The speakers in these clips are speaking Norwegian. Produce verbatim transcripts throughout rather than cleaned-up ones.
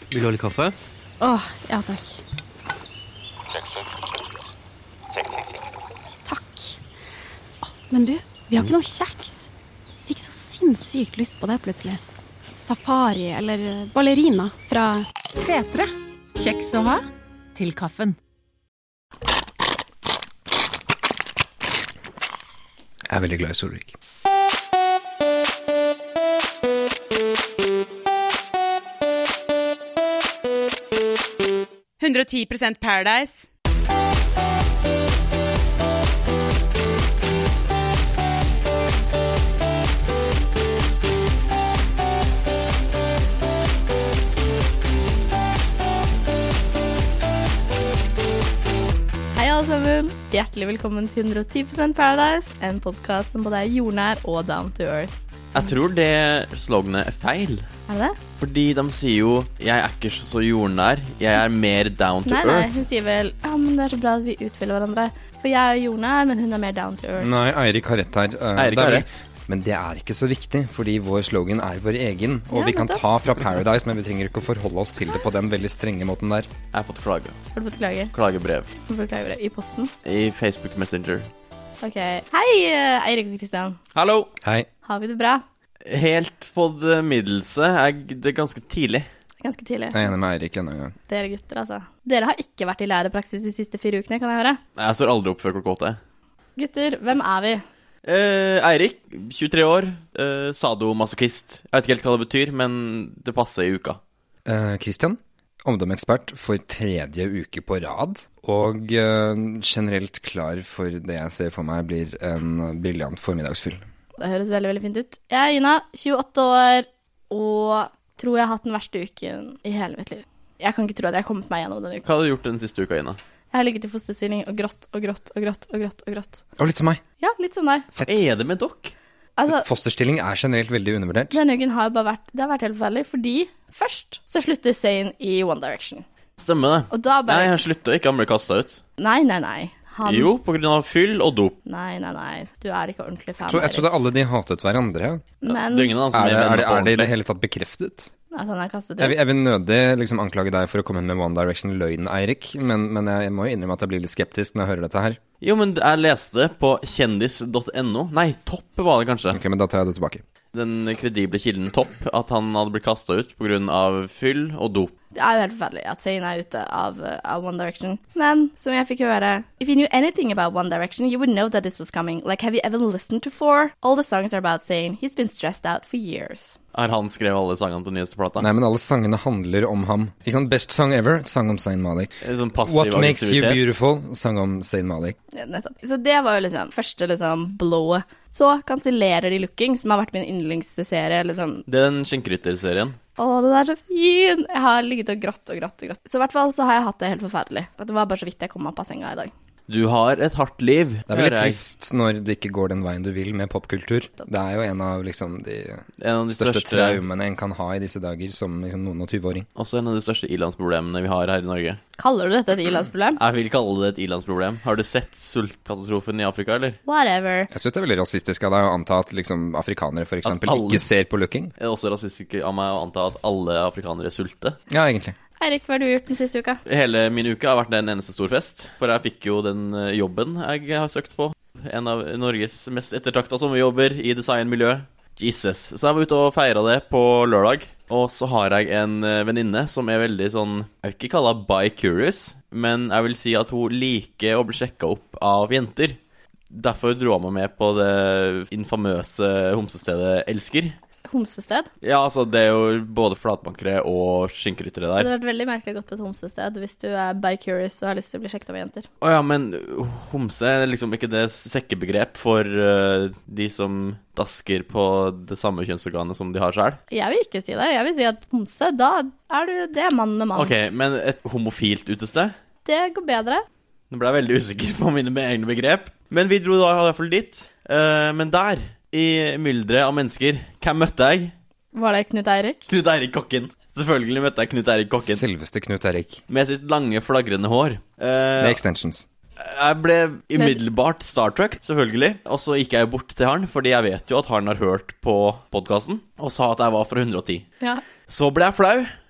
Vil du ha litt kaffe? Åh, ja takk. Check, check, check. Check, check, check. Takk. Åh, men du, vi har ikke noe kjeks. Fikk så sinnssykt lyst på det plutselig. Safari eller ballerina fra Setre. Kjeks å ha til kaffen. Jeg er veldig glad i Solvik. hundre og ti prosent Paradise. Hei alle sammen, hjertelig velkommen til hundre og ti prosent Paradise, en podcast som både er jordnær og down to earth. Jeg tror det sloganet er feil. Er det det? Fordi de sier jo, jeg er ikke så jordnær, jeg er mer down to Nei, earth. nei, hun sier vel, ja, men det er så bra at vi utfyller hverandre. For jeg er jordnær, men hun er mer down to earth. Nei, Eirik har rett her. Uh, Eirik det er har vel- rett. Men det er ikke så viktig, fordi vår slogan er vår egen. Og Ja, vi kan nettopp. ta fra Paradise, men vi trenger ikke å forholde oss til det på den veldig strenge måten der. Jeg har fått klage. Har du fått klage? Klagebrev Har du fått klage i posten? i Facebook Messenger. Ok, hei eh, Eirik og Kristian. Hallo! Hei. Har vi det bra? Helt på det middelste. Jeg, det er ganske tidlig. Ganske tidlig. Jeg er enig med Eirik enda en gang. Dere gutter, altså. Dere har ikke vært i lærepraksis de siste fire ukene, kan jeg høre. Jeg står aldri opp før klokka åtte. Gutter, hvem er vi? Eh, Eirik, tjuetre år, eh, sadomasochist. Jeg vet ikke helt hva det betyr, men det passer i uka. Uh, Christian, omdomekspert for tredje uke på rad. Og uh, generelt klar for det jeg ser for meg blir en briljant formiddagsfyll. Det høres veldig, veldig fint ut. Jeg er Ina, tjueåtte år, og tror jeg har hatt den verste uken i hele mitt liv. Jeg kan ikke tro at jeg har kommet meg gjennom denne uken. Hva har du gjort den siste uka, Ina? Jeg har ligget i fosterstilling og grått og grått og grått og grått og grått. Og litt som meg. Ja, litt som deg. Fett. Er det med dere? Altså, Fosterstilling er generelt veldig undervurdert. denne uken har jo bare vært, det har vært helt forferdelig, fordi først så slutter Zayn i One Direction. Stemmer det. Og da Nei, bare, han slutter ikke, han ble kastet ut. nei, nei, nei. Han, Jo, på grunn av fyll og dop. Nei, nei, nei. Du er ikke ordentlig fan. Jeg tror- Jeg trodde alle de hatet hverandre. Men Det er ingen av dem som Er det, venner er det, på er det i det ordentlig. hele tatt bekreftet? at han er kastet Jeg vil, ut. jeg vil nødig liksom anklage deg for å komme med One Direction-løgn, Eirik, men, men jeg må jo innrømme at jeg blir litt skeptisk når jeg hører dette her. Jo, men jeg leste på kjendis punktum no. Nei, Topp var det kanskje. Ok, men da tar jeg det tilbake. Den kredible kilden Topp, at han hadde blitt kastet ut på grunn av fyll og dop. Det er jo helt forferdelig at Zayn er ute av, uh, av One Direction. Men som jeg fikk høre, if you knew anything about One Direction, you would know that this was coming. Like, have you ever listened to Four? All the songs are about Zayn. He's been stressed out for years. Har han skrevet alle sangene på nyeste plata? Nei, men alle sangene handler om ham. Ikke sant? Best Song Ever, sang om Zayn Malik. Sånn passiv What Makes You aggressivitet. Beautiful, sang om Zayn Malik. Ja, nettopp. Så det var jo liksom første liksom blået. Så kansellerer de Looking, som har vært min yndlingsserie. Liksom. Det er den skjenkerytter-serien. Å, det er så fin! Jeg har ligget og grått og grått og grått. Så i hvert fall så har jeg hatt det helt forferdelig. At det var bare så vidt jeg kom opp av senga i dag. Du har et hardt liv. Det er veldig hører jeg. trist når det ikke går den veien du vil med popkultur. Det er jo en av liksom de En av de største største, traumene en kan ha i disse dager som liksom, noen og tyve-åring. også en av de største ilandsproblemene vi har her i Norge. Kaller du dette et ilandsproblem? Jeg vil kalle det et ilandsproblem. Har du sett sultkatastrofen i Afrika, eller? Whatever. Jeg synes det er veldig rasistisk av deg å anta at liksom, afrikanere for eksempel alle- ikke ser på Looking. Det er også rasistisk av meg å anta at alle afrikanere sulter. Ja, egentlig. Eirik, hva har du gjort den siste uka? Hele min uke har vært en eneste stor fest, for jeg fikk jo den eh, jobben jeg har søkt på. En av Norges mest ettertrakta sommerjobber i designmiljø. Jesus. Så jeg var ute og feira det på lørdag. Og så har jeg en eh, venninne som er veldig sånn, jeg vil ikke kalle henne bi-curious, men jeg vil si at hun liker å bli sjekka opp av jenter. Derfor dro hun meg med på det infamøse homsestedet Elsker. Homsested? Ja, altså det er jo både flatbankere og skinkeryttere Det der. hadde vært veldig merkelig å gå på et homsested hvis du er bi-curious og har lyst til å bli sjekket av jenter. Å ja, men homse er liksom ikke det sekkebegrep for uh, de som dasker på det samme kjønnsorganet som de har selv. Jeg vil ikke si det. Jeg vil si at homse, da er du det er mann med mann. Ok, men et homofilt utested? Det går bedre. Nå ble jeg veldig usikker på mine egne begrep. Men vi dro da i hvert fall dit. Uh, men der, i myldret av mennesker, hvem møtte jeg? Var det Knut Eirik? Knut Eirik Kokken. Selvfølgelig møtte jeg Knut Eirik Kokken. Selveste Knut Eirik. Med sitt lange, flagrende hår. Uh, Med extensions. Jeg ble umiddelbart Star Trek, selvfølgelig. Og så gikk jeg bort til han, fordi jeg vet jo at han har hørt på podcasten, og sa at jeg var fra hundre og ti. Ja. Så ble jeg flau,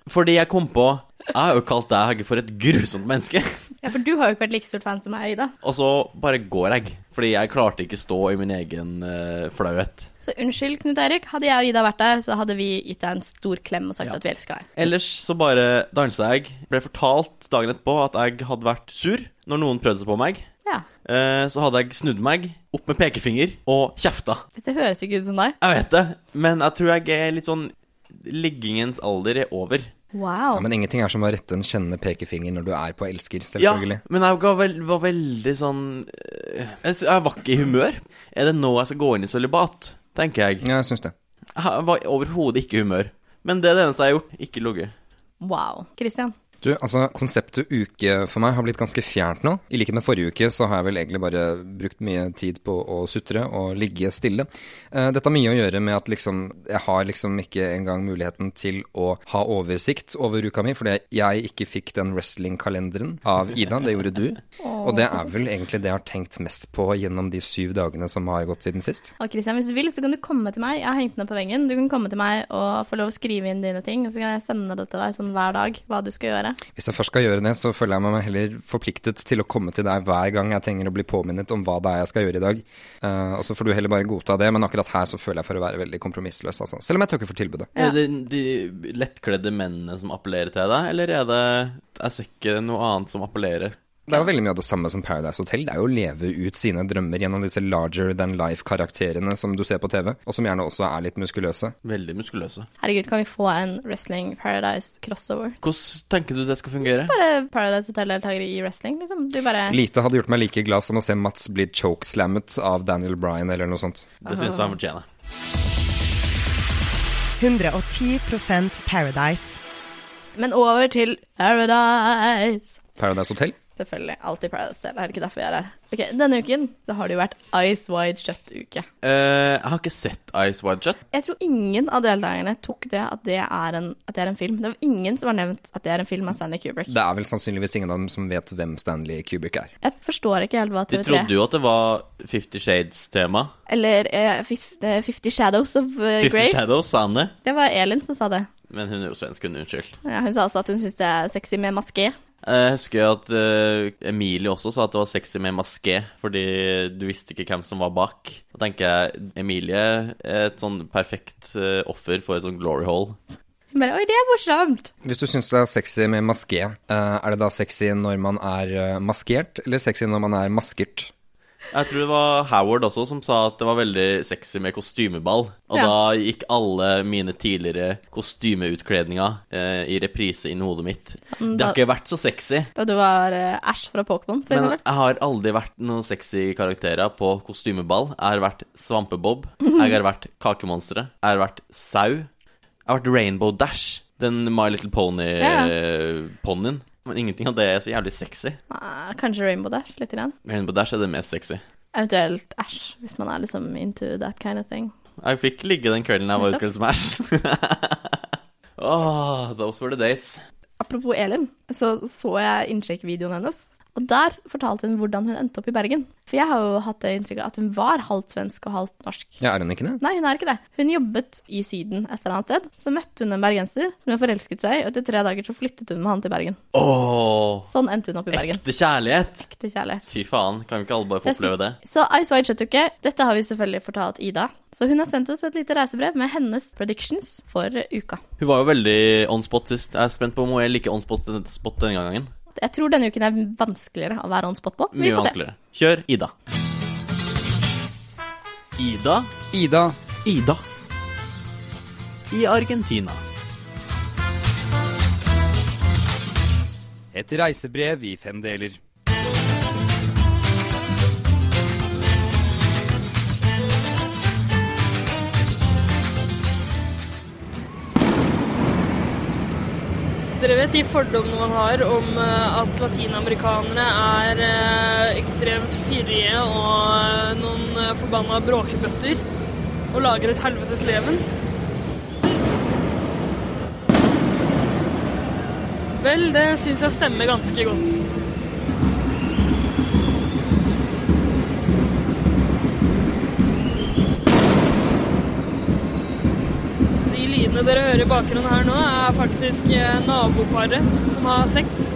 Fordi jeg kom på, jeg har jo kalt deg for et grusomt menneske. Ja, for du har jo ikke vært like stort fan som meg, Ida. Og så bare går jeg, fordi jeg klarte ikke stå i min egen uh, flauhet. Så unnskyld, Knut Erik. Hadde jeg og Ida vært der, så hadde vi gitt deg en stor klem og sagt Ja. at vi elsker deg. Ellers så bare danset jeg. Ble fortalt dagen etterpå at jeg hadde vært sur når noen prøvde seg på meg. Ja. Uh, så hadde jeg snudd meg opp med pekefinger og kjefta. Dette høres ikke ut som deg. Jeg vet det, men jeg tror jeg er litt sånn, liggingens alder er over. Wow. Ja, men ingenting er som å rette en kjennende pekefinger når du er på elsker, selvfølgelig. Ja, men jeg var, veld, var veldig sånn øh, Jeg var ikke i humør. Er det nå jeg skal gå inn i sølibat, tenker jeg. Ja, jeg synes det. Jeg var overhodet ikke i humør. Men det er det eneste jeg har gjort, ikke logge. Wow. Christian? Du, altså, konseptet uke for meg har blitt ganske fjernt nå. I likhet med forrige uke så har jeg vel egentlig bare brukt mye tid på å sutre og ligge stille. Uh, dette har mye å gjøre med at liksom, jeg har liksom ikke engang muligheten til å ha oversikt over uka mi, fordi jeg ikke fikk den wrestling-kalenderen av Ida, det gjorde du. Og det er vel egentlig det jeg har tenkt mest på gjennom de syv dagene som har gått siden sist. Og Christian, hvis du vil, så kan du komme til meg. Jeg har hengt den opp på veggen. Du kan komme til meg og få lov å skrive inn dine ting, og så kan jeg sende det til deg sånn hver dag, hva du skal gjøre. Hvis jeg først skal gjøre det, så føler jeg meg heller forpliktet til å komme til deg hver gang jeg trenger å bli påminnet om hva det er jeg skal gjøre i dag. Uh, og så får du heller bare godta det, men akkurat her så føler jeg for å være veldig kompromissløs, altså. Selv om jeg takker for tilbudet. Ja. Er det de lettkledde mennene som appellerer til deg, eller er det, jeg ser ikke noe annet som appellerer? Det er jo veldig mye av det samme som Paradise Hotel. Det er jo å leve ut sine drømmer gjennom disse larger than life-karakterene som du ser på T V, og som gjerne også er litt muskuløse. Veldig muskuløse. Herregud, kan vi få en Wrestling Paradise crossover? Hvordan tenker du det skal fungere? Bare Paradise Hotel-deltakere i wrestling, liksom. Du bare... Lite hadde gjort meg like glad som å se Mats bli chokeslammet av Daniel Bryan eller noe sånt. Det synes jeg han fortjener. hundre og ti prosent Paradise. Men over til Paradise. Paradise Hotel? Selvfølgelig, alltid Paradise Hotel, det er ikke derfor jeg er her. Ok, denne uken så har det jo vært Ice Wide Shut-uke. Uh, jeg har ikke sett Ice Wide Shut. Jeg tror ingen av deltakerne tok det at det er en, at det er en film. Det var ingen som har nevnt at det er en film av Stanley Kubrick. Det er vel sannsynligvis ingen av dem som vet hvem Stanley Kubrick er. Jeg forstår ikke helt hva T V tre... De trodde jo at det var Fifty Shades-tema. Eller eh, Fifty Shadows of uh, Fifty Grey. Shadows, sa han det? Det var Elin som sa det. Men hun er jo svensk, hun er unnskyldt. Ja, hun sa også at hun synes det er sexy med maske. Jeg husker at uh, Emilie også sa at det var sexy med maske, fordi du visste ikke hvem som var bak. Da tenker jeg, Emilie er et sånn perfekt uh, offer for et sånn glory hole. Hun bare, oi, det er morsomt. Hvis du synes det er sexy med maske, uh, er det da sexy når man er uh, maskert, eller sexy når man er maskert? Jeg tror det var Howard også som sa at det var veldig sexy med kostymeball. Og Ja. da gikk alle mine tidligere kostymeutkledninger eh, i reprise inn i hodet mitt. Sånn, Det har da- ikke vært så sexy. Da du var uh, Ash fra Pokémon, for Men eksempel. jeg har aldri vært noen sexy karakterer på kostymeball. Jeg har vært Svampebob. Jeg har vært Kakemonsteret. Jeg har vært Sau. Jeg har vært Rainbow Dash. Den My Little Ja. Pony-ponnyen. Men ingenting av det er så jævlig sexy. Ah, kanskje Rainbow Dash, litt grann. Rainbow Dash er det mest sexy. Eventuelt Ash, hvis man er liksom into that kind of thing. Jeg fikk ligge den kvelden jeg var utkledd som Ash. Åh, those were the days. Apropos Elin, så så jeg innsjekk-videoen hennes. Og der fortalte hun hvordan hun endte opp i Bergen. For jeg har jo hatt det inntrykket at hun var halvt svensk og halvt norsk. Ja, er hun ikke det? Nei, hun er ikke det. Hun jobbet i Syden et eller annet sted. Så møtte hun en bergenser som hun forelsket seg, og etter tre dager så flyttet hun med han til Bergen. Åh, Sånn endte hun opp i Bergen. ekte kjærlighet. Ekte kjærlighet. Fy faen, kan vi ikke alle bare få oppleve det? Så Ice Wide Shut-uke, dette har vi selvfølgelig fortalt Ida. Så hun har sendt oss et lite reisebrev med hennes predictions for uka. Hun var jo veldig on spot sist. Jeg er spent på om hun er like on spot spot denne gangen. Jeg tror denne uken er vanskeligere å være on spot på. Vi Mye får se. vanskeligere. Kjør Ida. Ida? Ida. Ida. I Argentina. Et reisebrev i fem deler. Dere vet de fordommene man har om eh, at latinamerikanere er eh, ekstremt fyrige og eh, noen eh, forbanna bråkebøtter og lager et helvetes leven? Vel, det synes jeg stemmer ganske godt. De Det dere hører i bakgrunnen her nå er faktisk naboparet som har sex.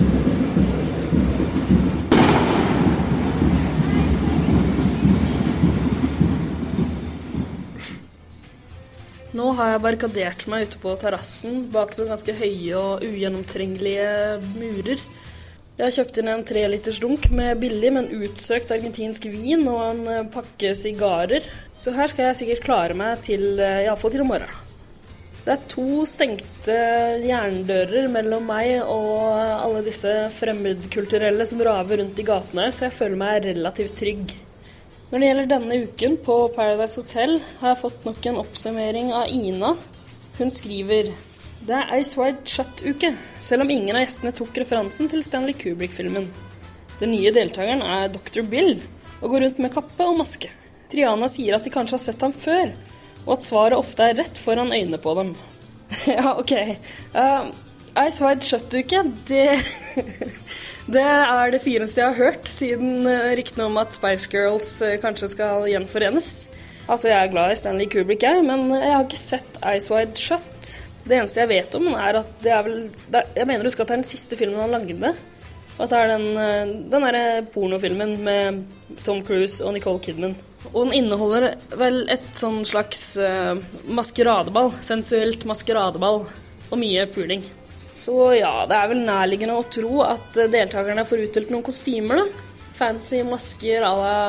Nå har jeg barrikadert meg ute på terrassen bak noen ganske høye og ugjennomtrengelige murer. Jeg har kjøpt inn en tre liters dunk med billig, men utsøkt argentinsk vin og en pakke sigarer. Så her skal jeg sikkert klare meg til, i alle fall til om morgenen. Det er to stengte jerndører mellom meg og alle disse fremmedkulturelle som raver rundt i gatene, så jeg føler meg relativt trygg. Når det gjelder denne uken på Paradise Hotel, har jeg fått nok en oppsummering av Ina. Hun skriver: Det er Eyes Wide Shut-uke, selv om ingen av gjestene tok referansen til Stanley Kubrick-filmen. Den nye deltakeren er doktor Bill, og går rundt med kappe og maske. Triana sier at de kanskje har sett ham før, og at svaret ofte er rett foran øynene på dem. Ja, ok. Uh, Eyes Wide Shut-uke, det... Det er det fineste jeg har hørt, siden ryktene om at Spice Girls kanskje skal gjenforenes. Altså, jeg er glad i Stanley Kubrick, jeg, men jeg har ikke sett Eyes Wide Shut. Det eneste jeg vet om er at det er vel... Det er, jeg mener du skal ta den siste filmen han lagde. Og at det er den, den der pornofilmen med Tom Cruise og Nicole Kidman. Og den inneholder vel et sånn slags uh, maskeradeball, sensuelt maskeradeball, og mye puling. Så ja, det er vel nærliggende å tro at deltakerne får utdelt noen kostymer da. Fancy masker à la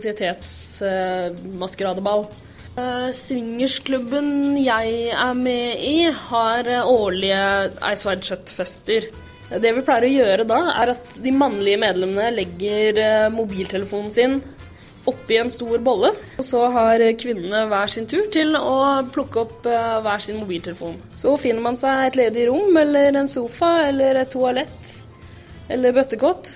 sosietetsmaskeradeball. Uh, uh, Swingersklubben jeg er med i har uh, årlige Eyes Wide Shut-fester. Det vi pleier å gjøre da er at de mannlige medlemmene legger uh, mobiltelefonen sin oppi en stor bolle, og så har kvinnene hver sin tur til å plukke opp uh, hver sin mobiltelefon. Så finner man seg et ledig rom, eller en sofa, eller et toalett, eller bøttekott,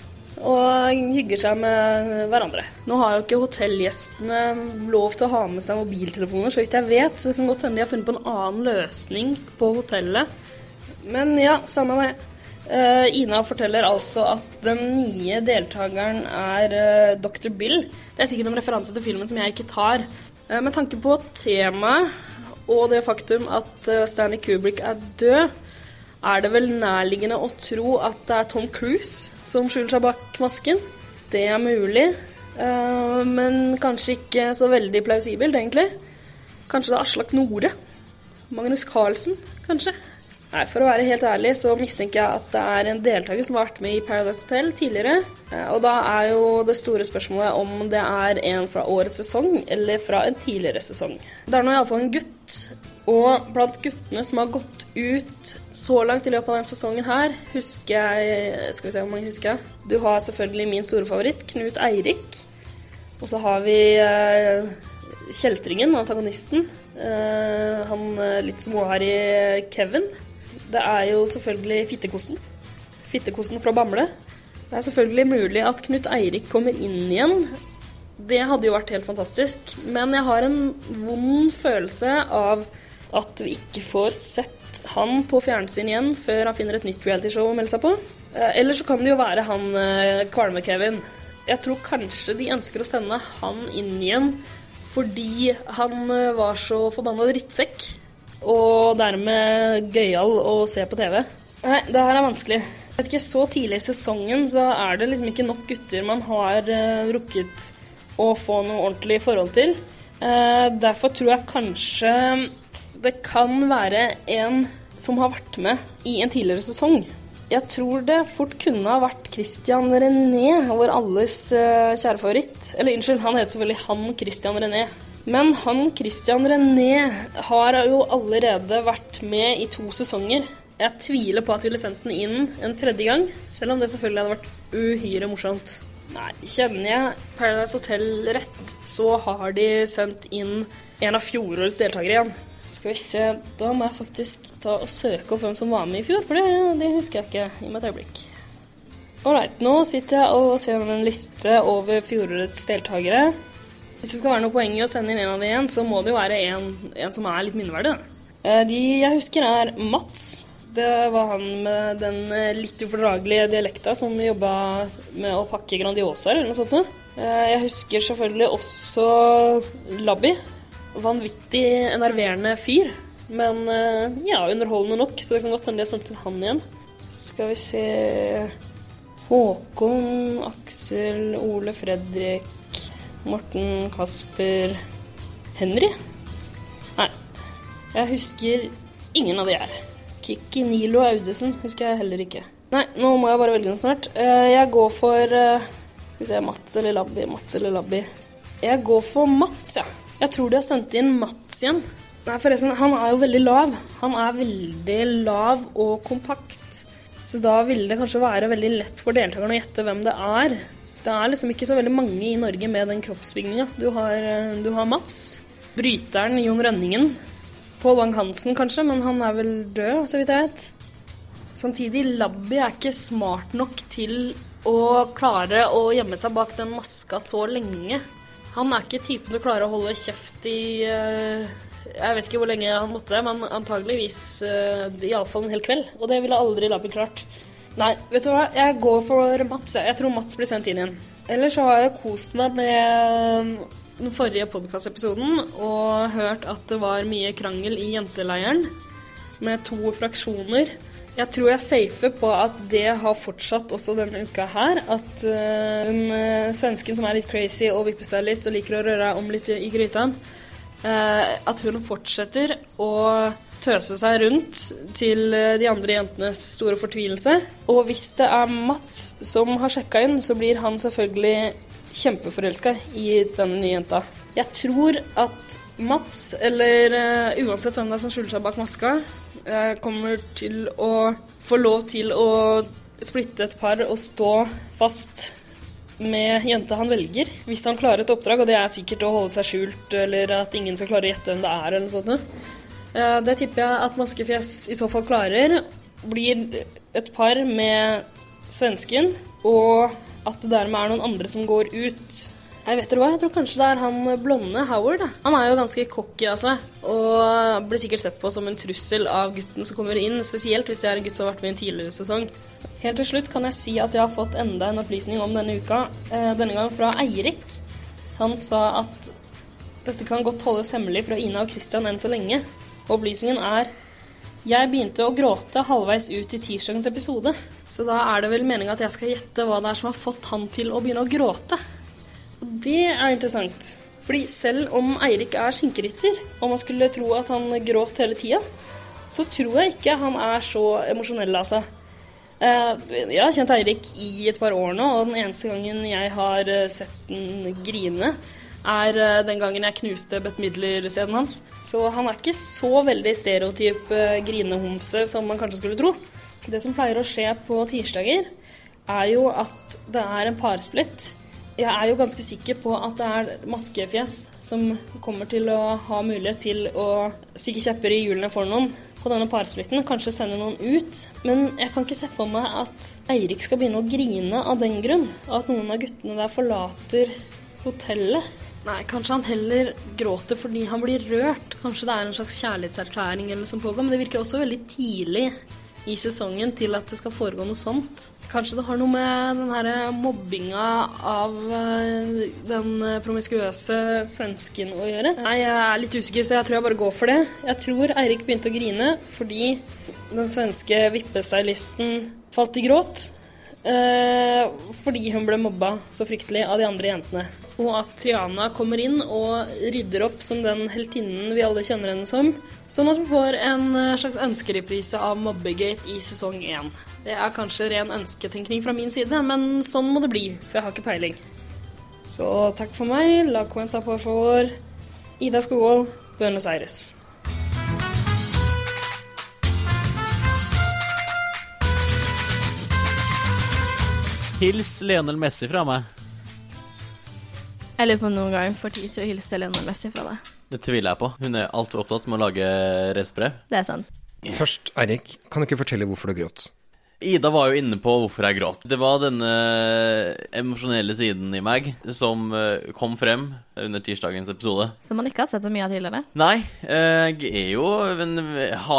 og hygger seg med hverandre. Nå har jo ikke hotellgjestene lov til å ha med seg mobiltelefoner, så vidt jeg vet, så det kan godt hende de har funnet på en annen løsning på hotellet. Men ja, samme det. Uh, Ina forteller altså at den nye deltakeren er uh, doktor Bill. Det er sikkert en referanse til filmen som jeg ikke tar. Uh, med tanke på temaet og det faktum at uh, Stanley Kubrick er død, er det vel nærliggende å tro at det er Tom Cruise som skjuler seg bak masken. Det er mulig, uh, men kanskje ikke så veldig plausibelt egentlig. Kanskje det er Aslak Nore. Magnus Carlsen, kanskje. Nei, for å være helt ærlig så mistenker jeg at det er en deltaker som har vært med i Paradise Hotel tidligere. Og da er jo det store spørsmålet om det er en fra årets sesong eller fra en tidligere sesong. Det er nå i alle fall en gutt, og blant guttene som har gått ut så langt i løpet av denne sesongen her, husker jeg, skal vi se hvor mange husker jeg. Du har selvfølgelig min store favoritt, Knut Eirik. Og så har vi uh, Kjeltringen, antagonisten. Uh, han litt småharry Kevin. Det er jo selvfølgelig Fittekossen. Fittekossen fra Bamble. Det er selvfølgelig mulig at Knut Eirik kommer inn igjen. Det hadde jo vært helt fantastisk. Men jeg har en vond følelse av at vi ikke får sett han på fjernsyn igjen før han finner et nytt reality-show å melde seg på. Eller så kan det jo være han Kvalme-Kevin. Jeg tror kanskje de ønsker å sende han inn igjen fordi han var så forbannet drittsekk. Og dermed gøyal å se på T V. Nei, det her er vanskelig. Jeg vet ikke, så tidlig i sesongen så er det liksom ikke nok gutter man har uh, rukket å få noe ordentlig forhold til. Uh, derfor tror jeg kanskje det kan være en som har vært med i en tidligere sesong. Jeg tror det fort kunne ha vært Christian René, vår alles uh, kjære favoritt. Eller unnskyld, han heter selvfølgelig han Christian René. Men han Christian René har jo allerede vært med i to sesonger. Jeg tviler på at vi ville sendt den inn en tredje gang, selv om det selvfølgelig hadde vært uhyre morsomt. Nei, kjenner jeg Paradise Hotel rett, så har de sendt inn en av fjorårets deltakere igjen. Skal vi se, da må jeg faktisk ta og søke opp hvem som var med i fjor, for det, det husker jeg ikke i et øyeblikk. Alright, nå sitter jeg og ser en liste over fjorårets deltakere. Hvis det skal være noe poeng i å sende inn en av de igjen, så må det jo være en, en som er litt minneverdig. De jeg husker er Mats. Det var han med den litt ufordragelige dialekta som jobbet med å pakke Grandiosaer eller noe sånt. Jeg husker selvfølgelig også Labby. Vanvittig enerverende fyr. Men uh, ja, underholdende nok, så det kan godt hende jeg sendte til han igjen. Skal vi se... Håkon, Aksel, Ole Fredrik, Morten, Kasper, Henry? Nei, jeg husker ingen av de her. Kikki, Nilo og Audesen husker jeg heller ikke. Nei, nå må jeg bare velge noe snart. Jeg går for, skal vi se, Mats eller Labbi, Mats eller Labbi. Jeg går for Mats, ja. Jeg tror de har sendt inn Mats igjen. Nei, forresten, han er jo veldig lav. Han er veldig lav og kompakt. Så da ville det kanskje være veldig lett for deltakerne å gjette hvem det er. Det er liksom ikke så veldig mange i Norge med den kroppsbyggingen. Du har, du har Mats, bryteren Jon Rønningen, Pål Bang-Hansen kanskje, men han er vel død, så vidt jeg vet. Samtidig, Labbi er ikke smart nok til å klare å gjemme seg bak den maska så lenge. Han er ikke typen du klarer å holde kjeft i... Uh, Jeg vet ikke hvor lenge han måtte det, men antageligvis uh, i alle fall en hel kveld. Og det ville aldri Labbi klart. Nei, vet du hva? Jeg går for Mats. Jeg tror Mats blir sendt inn igjen. Ellers så har jeg kost meg med den forrige podcast-episoden og hørt at det var mye krangel i jenteleiren med to fraksjoner. Jeg tror jeg safer på at det har fortsatt også denne uka her. At uh, den uh, svensken som er litt crazy og vippestylist og liker å røre om litt i grytan, Uh, at hun fortsetter å tøse seg rundt til de andre jentenes store fortvilelse. Og hvis det er Mats som har sjekket inn, så blir han selvfølgelig kjempeforelsket i denne nye jenta. Jeg tror at Mats, eller uh, uansett hvem det er som skjuler seg bak maska, uh, kommer til å få lov til å splitte et par og stå fast med jenta han velger, hvis han klarer et oppdrag, og det er sikkert å holde seg skjult, eller at ingen skal klare å gjette hvem det er, eller noe sånt. Det tipper jeg at Maskefjes i så fall klarer, blir et par med svensken, og at det dermed er noen andre som går ut. Jeg vet dere hva, jeg tror kanskje det er han blonde Howard. Han er jo ganske cocky av seg, og blir sikkert sett på som en trussel av gutten som kommer inn, spesielt hvis det er en gutt som har vært med i en tidligere sesong. Helt til slutt kan jeg si at jeg har fått enda en opplysning om denne uka, denne gang fra Eirik. Han sa at dette kan godt holdes hemmelig fra Ina og Christian enn så lenge. Opplysningen er: jeg begynte å gråte halvveis ut i tirsdagens episode. Så da er det vel meningen at jeg skal gjette hva det er som har fått han til å begynne å gråte. Og det er interessant. Fordi selv om Eirik er skinkerytter, og man skulle tro at han gråt hele tiden, så tror jeg ikke han er så emosjonell av seg. Jeg har kjent Eirik i et par år nå, og den eneste gangen jeg har sett den grine er den gangen jeg knuste Bette Midler-scenen hans. Så han er ikke så veldig stereotyp grinehomse som man kanskje skulle tro. Det som pleier å skje på tirsdager er jo at det er en parsplitt. Jeg er jo ganske sikker på at det er Maskefjes som kommer til å ha mulighet til å stikke kjepper i hjulene for noen på denne parsplitten, kanskje sende noen ut. Men jeg kan ikke se for meg at Eirik skal begynne å grine av den grunn, at noen av guttene der forlater hotellet. Nei, kanskje han heller gråter fordi han blir rørt. Kanskje det er en slags kjærlighetserklæring eller som pågår, men det virker også veldig tidlig i sesongen til at det skal foregå noe sånt. Kanskje det har noe med den her mobbinga av den promiskuøse svensken å gjøre. Nei, jeg er litt usikker, så jeg tror jeg bare går for det. Jeg tror Eirik begynte å grine fordi den svenske vippestylisten falt i gråt. Eh, fordi hun ble mobba så fryktelig av de andre jentene. Og at Triana kommer inn og rydder opp som den heltinnen vi alle kjenner henne som. Sånn at hun får en slags ønskereprise av Mobbegate i sesong én. Det er kanskje ren ønsketenkning fra min side, men sånn må det bli, for jeg har ikke peiling. Så takk for meg, la cuenta por favor. Ida Skogvold, Buenos Aires. Hils Lionel Messi fra meg. Jeg lurer på noen gang får tid til å hilse Lionel Messi fra deg. Det tviler jeg på. Hun er alltid opptatt med å lage reisebrev. Det er sant. Først, Eirik, kan du ikke fortelle hvorfor du gråt? Ida var jo inne på hvorfor jeg gråt. Det var denne emosjonelle siden i meg som kom frem under tirsdagens episode. Som man ikke har sett så mye av tidligere? Nei, jeg er jo en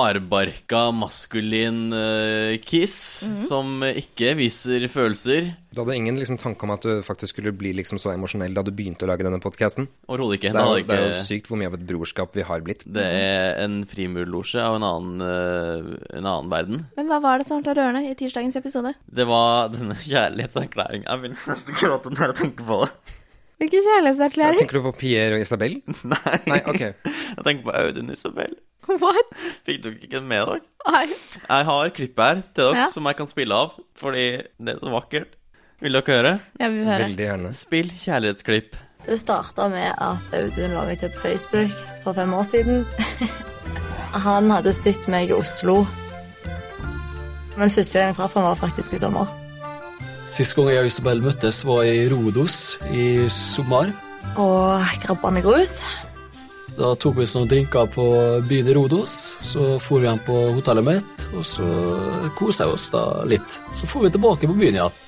hardbarka, maskulin kiss mm-hmm. som ikke viser følelser. Du hadde ingen liksom, tanke om at du faktisk skulle bli liksom, så emosjonell da du begynte å lage denne podcasten? Overhodet ikke. Det er, jo, ikke. det er jo sykt hvor mye av et brorskap vi har blitt. Det er en frimurlosje av en annen, uh, en annen verden. Men hva var det som var rørende i tirsdagens episode? Det var denne kjærlighetserklæringen. Jeg vil nesten gråte når jeg tenker på det. Hvilken kjærlighetserklæring? Ja, tenker du på Pierre og Isabel? Nei. Nei, ok. Jeg tenker på Audun og Isabel. What? Fikk dere ikke den med dere? Nei. Jeg har klipp her til dere Ja. som jeg kan spille av, fordi det er så vakkert. Vil dere høre? Ja, vi vil høre. Veldig gjerne. Spill kjærlighetsklipp. Det startet med at Audun la meg til på Facebook for fem år siden. Han hadde sett meg i Oslo. Men første gang jeg traff han var faktisk i sommer. Sist gang jeg og Isabel møttes var i Rhodos i sommer. Og grabbende grus. Da tok vi sånne drinker på byen i Rhodos, så for vi hjem på hotellet mitt, og så koset vi oss da litt. Så for vi tilbake på byen igjen.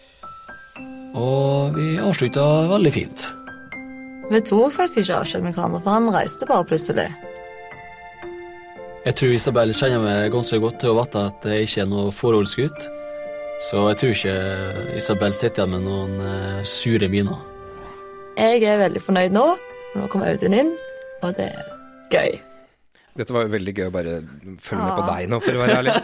Og vi avsluttet veldig fint. Vi tok faktisk ikke avskjed med hverandre, for han reiste bare plutselig. Jeg tror Isabel kjenner meg ganske godt til å vite at jeg ikke er noe forholdsgutt, så jeg tror ikke Isabel sitter igjen med noen sure miner. Jeg er veldig fornøyd nå. Nå kommer Audun inn. Og det er gøy. Dette var jo veldig gøy å bare følge med på deg nå, for å være ærlig.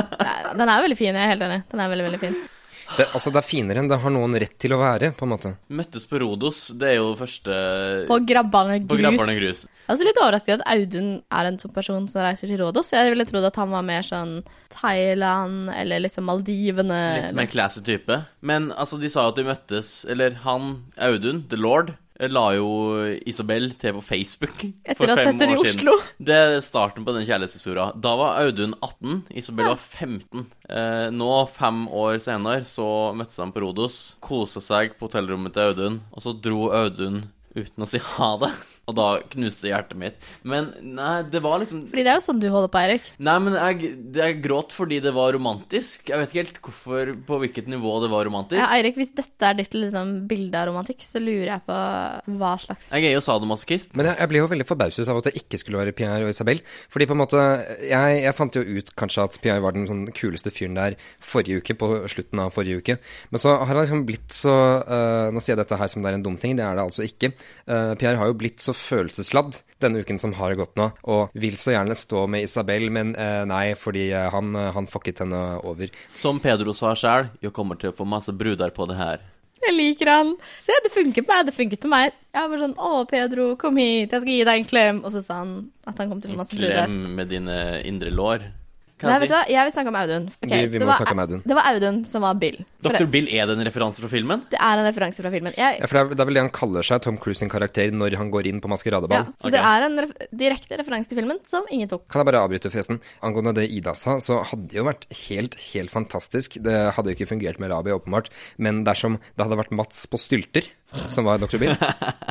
Den er veldig fin, jeg er helt enig. Den er veldig, veldig fin. Det, altså, det er finere enn det har noen rett til å være, på en måte. Møttes på Rhodos, det er jo første... På Grabberne Grus. På Grabberne Grus. Jeg er også litt overrasket at Audun er en sånn person som reiser til Rhodos. Jeg ville trodd at han var mer sånn Thailand, eller liksom Maldivene. Litt mer classy type. Men altså, de sa at de møttes, eller han, Audun, The Lord, la jo Isabel til på Facebook etter å ha sett den i Oslo. Det er starten på den kjærlighetshistorien. Da var Audun atten, Isabel var femten. Eh, nå, fem år senere, så møttes han på Rhodos, koset seg på hotellrommet til Audun, og så dro Audun uten å si ha det. Og da knuste hjertet mitt. Men nei, det var liksom... Fordi det er jo sånn du holder på, Eirik. Nei, men jeg, jeg gråt fordi det var romantisk. Jeg vet ikke helt hvorfor, på hvilket nivå det var romantisk. Ja, Eirik, hvis dette er ditt liksom, bilde av romantikk, så lurer jeg på hva slags... Jeg er jo sadomasochist. Men jeg, jeg ble jo veldig forbauset av at det ikke skulle være Pierre og Isabel. Fordi på en måte, jeg, jeg fant jo ut kanskje at Pierre var den sånn kuleste fyren der forrige uke, på slutten av forrige uke. Men så har han liksom blitt så... Uh, nå sier jeg dette her som det er en dum ting, det er det altså ikke. Uh, Pierre har jo blitt så følelsesladd denne uken som har gått nå, og vil så gjerne stå med Isabel, men eh, nei, fordi eh, han, han fucket henne over. Som Pedro sa selv, jeg kommer til å få masse brudar på det her. Jeg liker han. Se, det funker på meg, det funket på meg. Jeg var sånn, å Pedro, kom hit, jeg skal gi deg en klem. Og så sa han at han kom til å få masse brudar. Klem med dine indre lår. Nei, vet du hva? Jeg vil snakke om Audun. Okay, vi vi må var, snakke om Audun. Det var Audun som var Bill. doktor Bill, er det en referanse fra filmen? Det er en referanse fra filmen. Jeg... Ja, for det er, det er vel det han kaller seg, Tom Cruise sin karakter, når han går inn på maskeradeball. Ja, så okay. Det er en ref direkte referanse til filmen som ingen tok. Kan jeg bare avbryte forresten? Angående det Ida sa, så hadde det jo vært helt, helt fantastisk. Det hadde jo ikke fungert med Rabi, åpenbart, men dersom det hadde vært Mats på stylter, som var doktor Bill.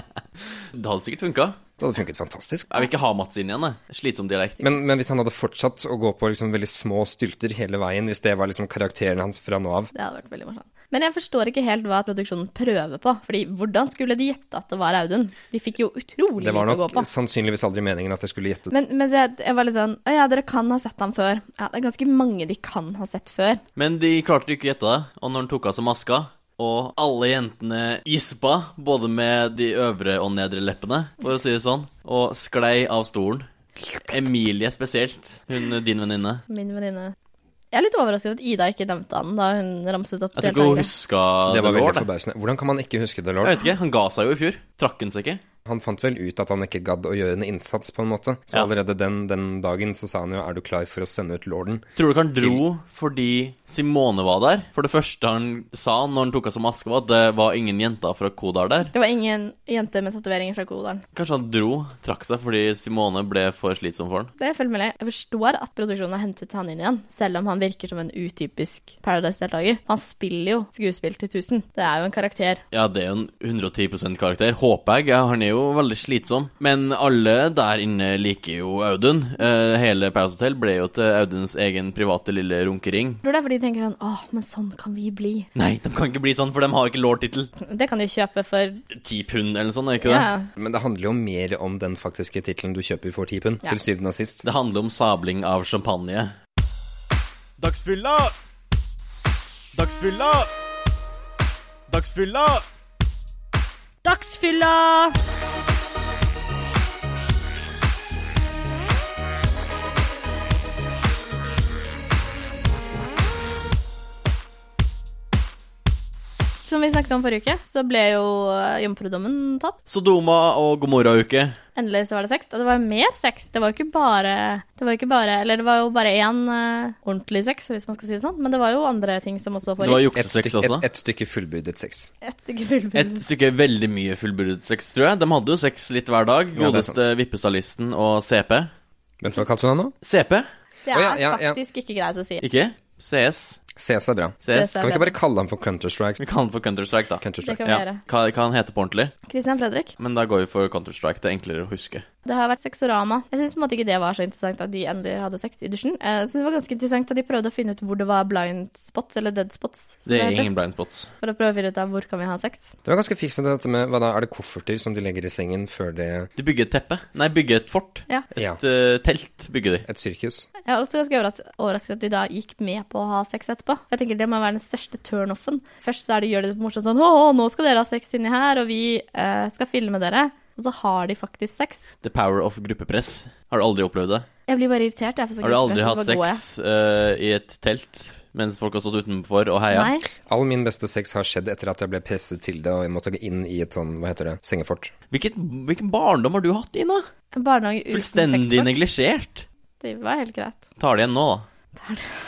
Det hadde sikkert funket. Det hadde funket fantastisk. Jeg vil ikke ha Mats inn igjen, det. Slitsom dialekt. Men, men hvis han hadde fortsatt å gå på liksom veldig små stylter hele veien, hvis det var liksom karakteren hans fra nå av. Det hadde vært veldig morsomt. Men jeg forstår ikke helt hva produksjonen prøver på, fordi hvordan skulle de gjette at det var Audun? De fikk jo utrolig lite å gå på. Det var nok sannsynligvis aldri meningen at de skulle gjette. Men, men jeg, jeg var litt sånn, å ja, dere kan ha sett ham før. Ja, det er ganske mange de kan ha sett før. Men de klarte ikke å gjette det, og når han tok av seg maska, og alle jentene ispa, både med de øvre og nedre leppene, for å si det sånn, og sklei av stolen. Emilie spesielt, hun din venninne. Min venninne. Jeg er litt overrasket at Ida ikke nevnte han da hun ramset opp. Jeg tror ikke hun husker det var The Lord. Veldig forbausende. Hvordan kan man ikke huske The Lord? Jeg vet ikke, han ga seg jo i fjor. Trakk han seg ikke? Han fant vel ut at han ikke gadd å gjøre en innsats på en måte. Så ja. Allerede den, den dagen så sa han jo, er du klar for å sende ut Lorden? Tror du ikke han dro fordi Simone var der? For det første han sa når han tok av seg maske var at det var ingen jenter fra Kodal der. Det var ingen jenter med tatoveringer fra Kodal. Kanskje han dro, trakk seg fordi Simone ble for slitsom for han. Det følger med deg. Jeg forstår at produksjonen har hentet han inn igjen, selv om han virker som en utypisk Paradise-deltaker. Han spiller jo skuespill til tusen. Det er jo en karakter. Ja, det er jo en hundre og ti prosent karakter. Håper jeg. Ja, han er jo veldig slitsom. Men alle der inne liker jo Audun. Uh, hele Paradise Hotel ble jo til Auduns egen private lille runkering. Jeg tror det er fordi de tenker sånn, åh, men sånn kan vi bli. Nei, de kan ikke bli sånn, for de har ikke lord-titel. Det kan de kjøpe for... Ti pund eller sånn, er ikke det? Ja. Men det handler jo mer om den faktiske titelen du kjøper for ti pund, ja. Til syvende og sist. Det handler om sabling av champagne. Dagsfylla! Dagsfylla! Dagsfylla! Dagsfylla! Som vi snakket om forrige uke, så ble jo jomfrudommen tatt. Sodoma og Gomorra-uke. Endelig så var det sex, og det var mer sex. Det var jo ikke bare, det var jo ikke bare, eller det var jo bare en uh, ordentlig sex, hvis man skal si det sånn, men det var jo andre ting som også foregikk. Det var juksesex også. Et, et stykke fullbyrdet sex. Et stykke fullbyrdet. Et stykke veldig mye fullbyrdet sex, tror jeg. De hadde jo sex litt hver dag. Godeste Vippestallisten og C P. Vent, hva kalte du han nå? C P? Det er oh, ja, ja, ja. faktisk ikke greit å si. Ikke? C S. C S er bra. C S. Kan vi ikke bare kalle han for Counter-Strike? Vi kaller han for Counter-Strike, da. Det kan vi gjøre. Hva kan han hete på ordentlig? Christian Fredrik. Men da går vi for Counter-Strike. Det er enklere å huske. Det har vært sexorama. Jeg synes på en måte ikke det var så interessant at de endelig hadde sex i dusjen. Jeg synes det var ganske interessant at de prøvde å finne ut hvor det var blind spots, eller dead spots. Det er ingen blind spots. For å prøve å finne ut av hvor kan vi ha sex. Det var ganske fikset dette med, hva da, er det kofferter som de legger i sengen før det... De bygger et teppe. Nei, bygger et fort. Ja. Et ja. uh, telt bygger de. Et sirkus. Jeg er også ganske overrasket at de da gikk med på å ha sex etterpå. Jeg tenker det må være den største turn-offen. Først så er det, gjør det morsomt sånn, åh, nå skal dere ha sex inni her, og vi uh, skal filme dere. Og så har de faktisk sex. The power of gruppepress. Har du aldri opplevd det? Jeg blir bare irritert. Jeg, for har du aldri hatt sex uh, i et telt mens folk har stått utenfor og heia? Nei. All min beste sex har skjedd etter at jeg ble presset til det, og jeg måtte gå inn i et sånn, hva heter det, sengefort. Hvilket, hvilken barndom har du hatt, Ina? En barndom uten fullstendig sexfort. neglisjert. Det var helt greit. Tar det igjen nå, da. Tar det.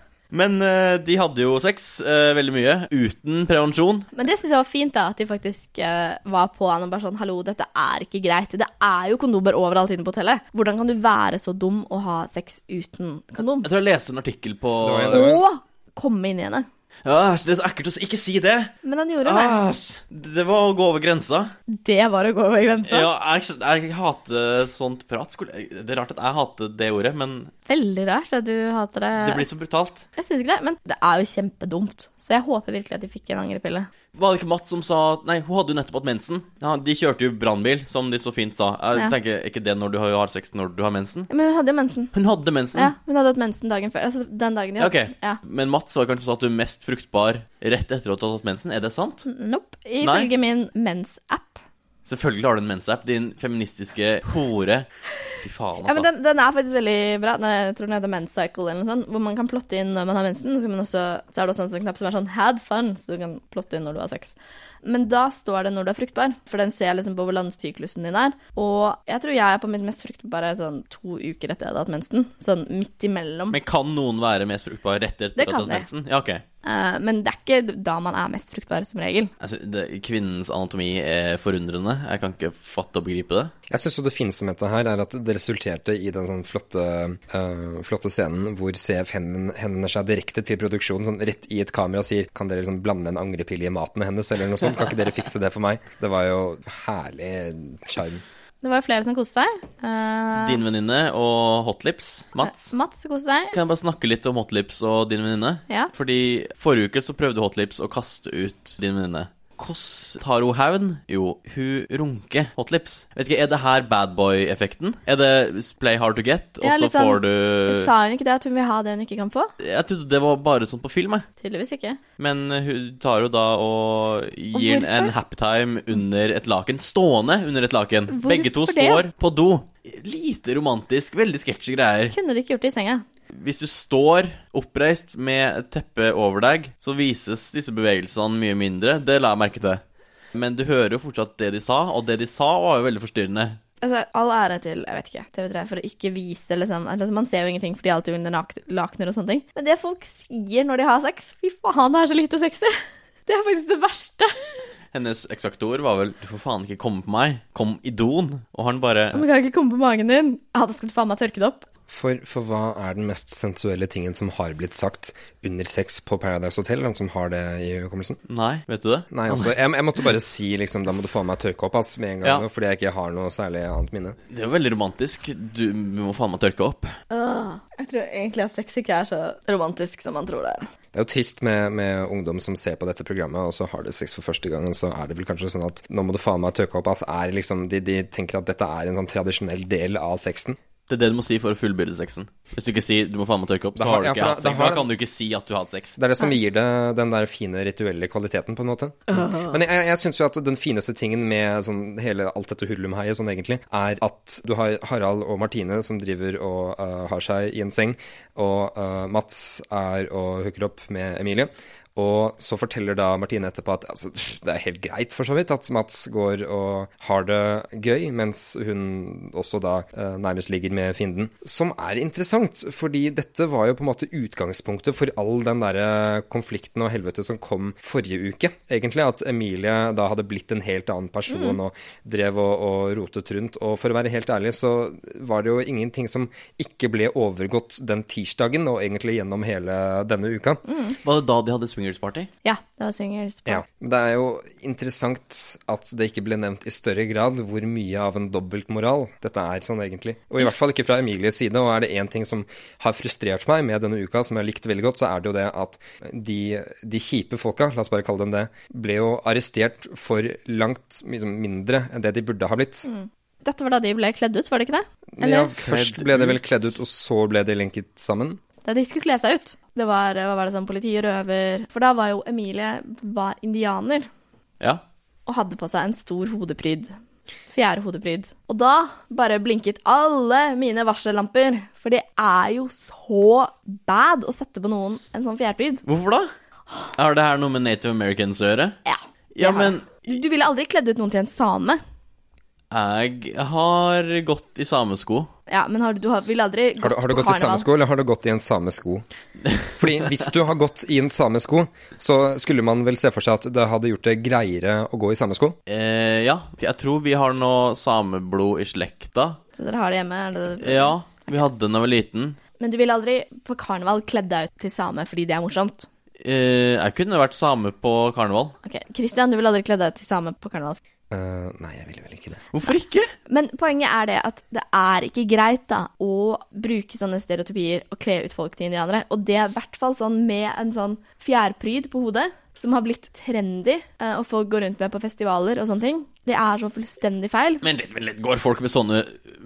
Men uh, de hadde jo sex uh, veldig mye, uten prevensjon. Men det synes jeg var fint da, at de faktisk uh, var på han og bare sånn, hallo, dette er ikke greit. Det er jo kondomer overalt inne på hotellet. Hvordan kan du være så dum å ha sex uten kondom? Jeg tror jeg leste en artikkel på... Og komme inn i henne. Ja, det er så ekkelt å ikke si det. Men han gjorde det. Æsj, det var å gå over grensa. Det var å gå over grensa? Ja, jeg, jeg hater sånt prat. Det er rart at jeg hater det ordet, men... Veldig rart at du hater det. Det blir så brutalt. Jeg synes ikke det, men det er jo kjempedumt. Så jeg håper virkelig at de fikk en angrepille. Var det ikke Mats som sa... Nei, hun hadde jo nettopp hatt mensen. Ja, de kjørte jo brannbil, som de så fint sa. Jeg Ja. tenker, ikke det når du har sex når du har mensen? Ja, men hun hadde jo mensen. Hun hadde mensen? Ja, hun hadde hatt mensen dagen før. Altså den dagen de Ja, hadde. ok. Men Mats var kanskje sånn at du er mest fruktbar rett etter at du har tatt mensen. Er det sant? Nope. Ifølge min mens-app. Selvfølgelig har du en mensapp, din feministiske hore. Fy faen, altså. Ja, men den, den er faktisk veldig bra. Den er, jeg tror den heter Men's Cycle eller noe sånt, hvor man kan plotte inn når man har mensen, men også, så er det også en sånn knapp som er sånn had fun, så du kan plotte inn når du har sex. Men da står det når du er fruktbar, for den ser liksom på hvor landstyklusen din er. Og jeg tror jeg er på mitt mest fruktbare sånn to uker etter jeg hadde hatt mensen. Sånn midt imellom. Men kan noen være mest fruktbar rett etter Det at du kan har de. tatt mensen? Ja, ok. Uh, men det er ikke da man er mest fruktbar som regel. Altså, det, kvinnens anatomi er forundrende. Jeg kan ikke fatte og begripe det. Jeg synes jo det fineste med dette her er at det resulterte i den sånn flotte, uh, flotte scenen hvor C F henvender, henvender seg direkte til produksjonen, sånn rett i et kamera og sier, kan dere liksom blande en angrepille i maten hennes, eller noe sånt? Kan ikke dere fikse det for meg? Det var jo herlig sjarm. Det var jo flere som koste seg. Uh, Din venninne og Hotlips, Mats. Mats koste seg. Kan jeg bare snakke litt om Hotlips og din venninne? Ja. Fordi forrige uke så prøvde Hotlips å kaste ut din venninne. Hvordan tar hun hevn? Jo, hun runker Hotlips. Vet ikke, er det her bad boy-effekten? Er det play hard to get, og Ja, så litt sånn, får du... Sa hun ikke det, at hun vil ha det hun ikke kan få? Jeg trodde det var bare sånn på film, jeg. Tydeligvis ikke. Men hun tar jo da og gir hvorfor? en happy time under et laken. Stående under et laken. Hvorfor Begge to det? står på do. Lite romantisk, veldig sketchy greier. Kunne de ikke gjort det i senga? Hvis du står oppreist med et teppe over deg, så vises disse bevegelsene mye mindre. Det la jeg merke til. Men du hører jo fortsatt det de sa, og det de sa var jo veldig forstyrrende. Altså, all ære til, jeg vet ikke, T V tre for å ikke vise, liksom, liksom man ser jo ingenting fordi alltid under nak- lakener og sånne ting. Men det folk sier når de har sex, fy faen, det er så lite sexy. Det er faktisk det verste. Hennes eksakte ord var vel, du får faen ikke komme på meg, kom i doen. Og han bare... Men kan ikke komme på magen din? Ja, da skal du faen meg tørke det opp. For, for hva er den mest sensuelle tingen som har blitt sagt under sex på Paradise Hotel? Noen som har det i hukommelsen? Nei, vet du det? Nei, altså, jeg, jeg måtte bare si liksom, da må du få meg tørke opp ass, med en gang, Ja. fordi jeg ikke har noe særlig annet minne. Det er jo veldig romantisk. Du må faen meg tørke opp. Åh, jeg tror egentlig at sex ikke er så romantisk som man tror det er. Det er jo trist med, med ungdom som ser på dette programmet, og så har de sex for første gang, og så er det vel kanskje sånn at nå må du faen meg tørke opp, ass, er liksom, de, de tenker at dette er en sånn tradisjonell del av sexen. Det er det du må si for å fullbyrde sexen. Hvis du ikke sier du må faen meg tørke opp, så har, har du ja, ikke hatt da, sex. har, Da kan du ikke si at du har hatt sex. Det er det som gir det den der fine rituelle kvaliteten, på en måte. Uh-huh. Men jeg, jeg synes jo at den fineste tingen med sånn, hele alt dette hurlumheiet sånn egentlig, er at du har Harald og Martine som driver og uh, har seg i en seng, og uh, Mats er og hooker opp med Emilie. Og så forteller da Martine etterpå at altså, det er helt greit for så vidt at Mats går og har det gøy, mens hun også da eh, nærmest ligger med fienden. Som er interessant, fordi dette var jo på en måte utgangspunktet for all den der konflikten og helvete som kom forrige uke. Egentlig at Emilie da hadde blitt en helt annen person mm. og drev og, og rotet rundt. Og for å være helt ærlig så var det jo ingenting som ikke ble overgått den tirsdagen og egentlig gjennom hele denne uka. Mm. Var det da de hadde swingers party? Ja, det var swingers party. Ja, det er jo interessant at det ikke ble nevnt i større grad hvor mye av en dobbeltmoral dette er sånn egentlig. Og i hvert fall ikke fra Emilies side, og er det en ting som har frustrert meg med denne uka, som jeg har likt veldig godt, så er det jo det at de, de kjipe folka, la oss bare kalle dem det, ble jo arrestert for langt mindre enn det de burde ha blitt. Mm. Dette var da de ble kledd ut, var det ikke det? Eller? Ja, først ble det vel kledd ut, og så ble de lenket sammen. Da de skulle kle seg ut. Det var, hva var det sånn, politi og røver. For da var jo Emilie var indianer. Ja. Og hadde på seg en stor hodepryd. Fjerde hodepryd. Og da bare blinket alle mine varsellamper. For det er jo så bad å sette på noen en sånn fjærpryd. Hvorfor da? Har det her noe med Native Americans å gjøre? Ja. Ja, men... Du, du ville aldri kledd ut noen til en same. Jeg har gått i samesko. Ja, men har du, du har, vil aldri gått har du, har du på gått karneval? i samesko, eller har du gått i en samesko? Fordi hvis du har gått i en samesko, så skulle man vel se for seg at det hadde gjort det greiere å gå i samesko? Eh, ja, jeg tror vi har noe sameblod i slekta. Så dere har det hjemme? Er det... Ja, vi hadde den da jeg var liten. Men du vil aldri på karneval kledd deg ut til same fordi det er morsomt? Eh, jeg kunne vært same på karneval. Ok, Christian, du vil aldri kledd deg ut til same på karneval? Uh, nei, jeg ville vel ikke det. Hvorfor ikke? Men poenget er det at det er ikke greit da å bruke sånne stereotypier og kle ut folk til indianere. Og det er i hvert fall sånn med en sånn fjærpryd på hodet, som har blitt trendy, og folk går rundt med på festivaler og sånne ting. Det er så fullstendig feil. Men litt, litt går folk med sånne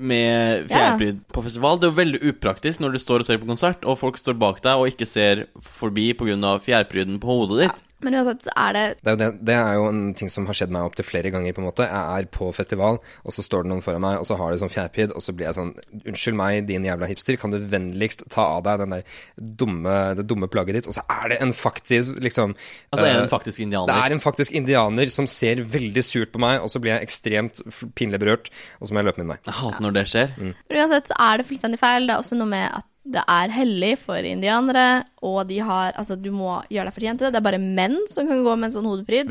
med fjærpryd ja. på festival? Det er jo veldig upraktisk når du står og ser på konsert, og folk står bak deg og ikke ser forbi på grunn av fjærpryden på hodet ditt. Ja. Men uansett så er det... Det er, jo det, det er jo en ting som har skjedd meg opp til flere ganger på en måte. Jeg er på festival, og så står det noen foran meg, og så har de sånn fjærpryd, og så blir jeg sånn, unnskyld meg, din jævla hipster, kan du vennligst ta av deg den der dumme, det dumme plagget ditt? Og så er det en faktisk, liksom... Altså er det en uh, faktisk indianer? Det er en faktisk indianer som ser veldig surt på meg, og så blir jeg ekstremt pinlig berørt, og så må jeg løpe min vei. Jeg hater når det skjer. Mm. Men uansett så er det fullstendig feil. Det er også noe med at det er hellig for indianere, og de har, altså du må gjøre deg fortjent til det. Det er bare menn som kan gå med en sånn hodepryd.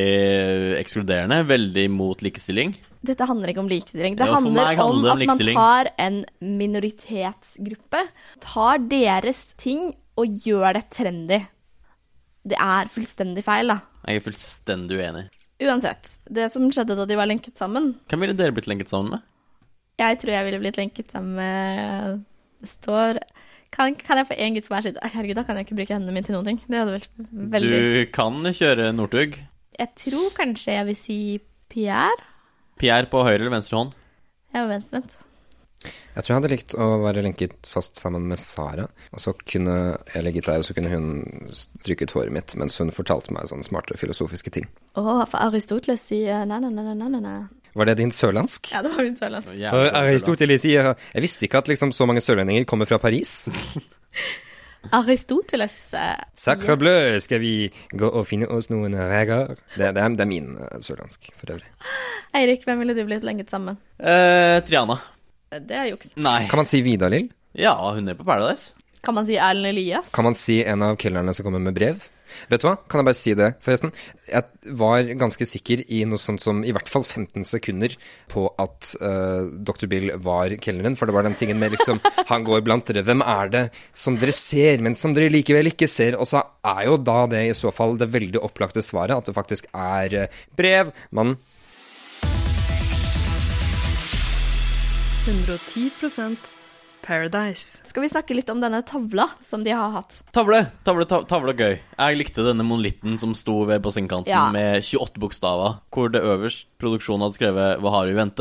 Veldig ekskluderende, veldig mot likestilling. Dette handler ikke om likestilling. Det ja, handler, handler om det at man tar en minoritetsgruppe, tar deres ting og gjør det trendy. Det er fullstendig feil, da. Jeg er fullstendig uenig. Uansett, det som skjedde da de var lenket sammen. Hvem ville dere blitt lenket sammen med? Jeg tror jeg ville blitt lenket sammen med... Det står... Kan, kan jeg få en gutt på hver side? Herregud, da kan jeg ikke bruke hendene mine til noen ting. Det hadde vært veldig... Du kan kjøre Northug. Jeg tror kanskje jeg vil si Pierre. Pierre på høyre eller venstre hånd? Jeg var venstrevendt. Jeg tror jeg hadde likt å være lenket fast sammen med Sara, og så kunne jeg ligget der, og så kunne hun stryket håret mitt, mens hun fortalte meg sånne smarte filosofiske ting. Åh, for Aristoteles sier nei, nei, nei, nei, nei, nei. Var det din sørlandsk? Ja, det var min sørlandsk. For Aristoteles sier, jeg visste ikke at liksom så mange sørlendinger kommer fra Paris. Aristoteles uh, Sacre bleu, skal vi gå og finne oss noen reger? Det, det, er, det er min uh, sørlandsk, for øvrig. Eirik, hvem ville du blitt lenget sammen? Eh, Triana. Det er juks. Nei. Kan man si Vidalil? Ja, hun er på Paradise. Kan man si Erlend Elias? Kan man si en av kelnerne som kommer med brev? Vet du hva? Kan jeg bare si det, forresten? Jeg var ganske sikker i noe sånt som i hvert fall femten sekunder på at uh, doktor Bill var kelneren, for det var den tingen med liksom, han går blant dere, hvem er det som dere ser, men som dere likevel ikke ser? Og så er jo da det i så fall det veldig opplagte svaret, at det faktisk er uh, brev. Man hundre og ti prosent Paradise. Skal vi snakke litt om denne tavla som de har hatt? Tavle, tavle, tavle, tavle gøy. Jeg likte denne monolitten som sto ved bassengkanten ja. med tjueåtte bokstaver, hvor det øverst produksjonen hadde skrevet «Hva har vi i vente?»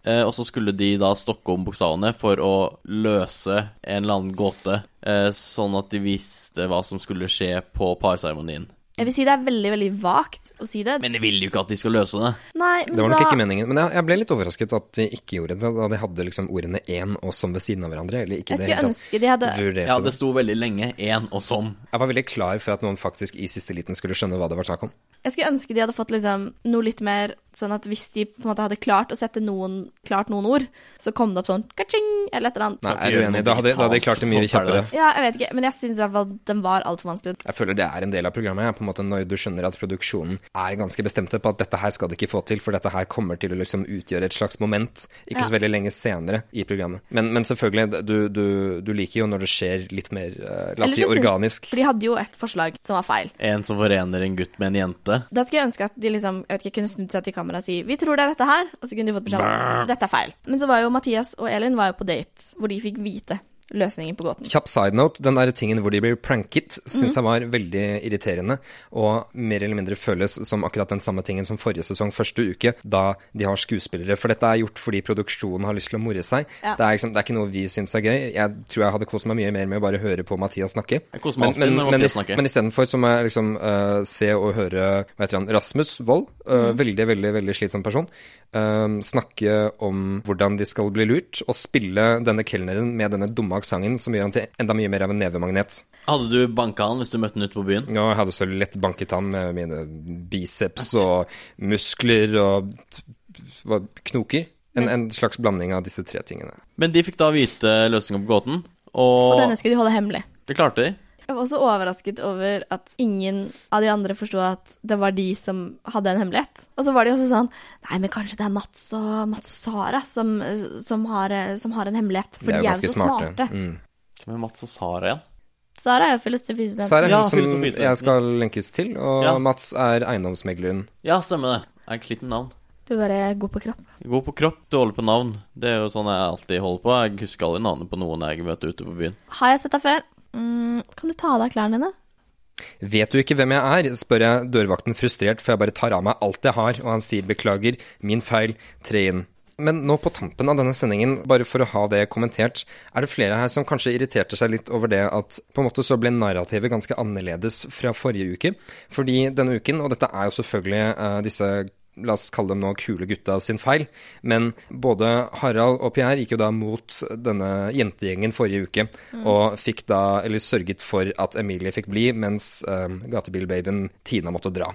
eh, og så skulle de da stokke om bokstavene for å løse en eller annen gåte, eh, sånn at de visste hva som skulle skje på parseremonien. Jeg vil si det er veldig, veldig vagt å si det. Men de vil jo ikke at de skal løse det. Nei, men det var nok da... ikke meningen. Men jeg, jeg ble litt overrasket at de ikke gjorde det, da de hadde liksom ordene en og som ved siden av hverandre. Eller ikke jeg det skulle ønske de hadde... Ja, det sto veldig lenge, en og som. Jeg var veldig klar for at noen faktisk i siste liten skulle skjønne hva det var snakk om. Jeg skulle ønske de hadde fått liksom noe litt mer, sånn at hvis de på en måte hadde klart å sette noen, klart noen ord, så kom det opp sånn, kaching, eller et eller annet. Nei, er du enig? Da hadde, da hadde de klart det mye kjappere. Ja, jeg vet ikke, men jeg synes i hvert fall den var alt for vanskelig. Jeg føler det er en del av programmet, ja, på en måte når du skjønner at produksjonen er ganske bestemte på at dette her skal de ikke få til, for dette her kommer til å liksom utgjøre et slags moment, ikke Ja. så veldig lenge senere i programmet. Men, men selvfølgelig, du, du, du liker jo når det skjer litt mer, uh, la oss si, organisk. For de hadde jo et forslag som var feil. En som forener en gutt med en jente. Da skulle jeg ønske at de liksom, jeg vet ikke, kunne snudd seg til kamera og si, vi tror det er dette her, og så kunne de fått beskjed om, dette er feil. Men så var jo Mathias og Elin var jo på date, hvor de fikk vite løsningen på gåten. Kjapp side note, den der tingen hvor de blir pranket, synes Mhm. jeg var veldig irriterende, og mer eller mindre føles som akkurat den samme tingen som forrige sesong, første uke, da de har skuespillere. For dette er gjort fordi produksjonen har lyst til å more seg. Ja. Det, er liksom, det er ikke noe vi synes er gøy. Jeg tror jeg hadde kost meg mye mer med å bare høre på Mathias snakke. Jeg koser meg Men, alltid men, når men, Mathias i- snakker. men i stedet for så må jeg liksom uh, se og høre, hva heter han, Rasmus Wold, uh, Mhm. veldig, veldig, veldig slitsom person, um, snakke om hvordan de skal bli lurt, og spille denne kelneren med denne dumme aksangen som gjør han til enda mye mer av en nevemagnet. Hadde du banket han hvis du møtte han ute på byen? Ja, jeg hadde så lett banket han med mine biceps og muskler og hva, knoker. En, en slags blanding av disse tre tingene. Men de fikk da vite løsningen på gåten, Og og denne skulle de holde hemmelig. det klarte de. Jeg var også overrasket over at ingen av de andre forstod at det var de som hadde en hemmelighet. Og så var de også sånn, nei, men kanskje det er Mats og, Mats og Sara som, som, har, som har en hemmelighet, for De er de jo er jo ganske så smarte. smarte. Mm. Hvem er Mats og Sara igjen? Sara er jo filosofistudent. Sara er hun Ja, som filosofistudent. jeg skal lenkes til, og Ja. Mats er eiendomsmegleren. Ja, stemmer det. Jeg er ikke litt med navn. Du bare er god på kropp. God på kropp, dårlig på navn. Det er jo sånn jeg alltid holder på. Jeg husker aldri navnet på noen jeg møter ute på byen. Har jeg sett deg før? Mm, kan du ta av deg klærne dine? Vet du ikke hvem jeg er, spør jeg dørvakten frustrert, for jeg bare tar av meg alt jeg har, og han sier beklager, min feil, tre inn. Men nå på tampen av denne sendingen, bare for å ha det kommentert, er det flere her som kanskje irriterte seg litt over det at på en måte så ble narrativet ganske annerledes fra forrige uke. Fordi denne uken, og dette er jo selvfølgelig uh, disse, la oss kalle dem nå kule gutta sin feil, men både Harald og Pierre gikk jo da mot denne jentegjengen forrige uke, Mm. og fikk da, eller sørget for at Emilie fikk bli, mens uh, gatebilbabyen Tina måtte dra.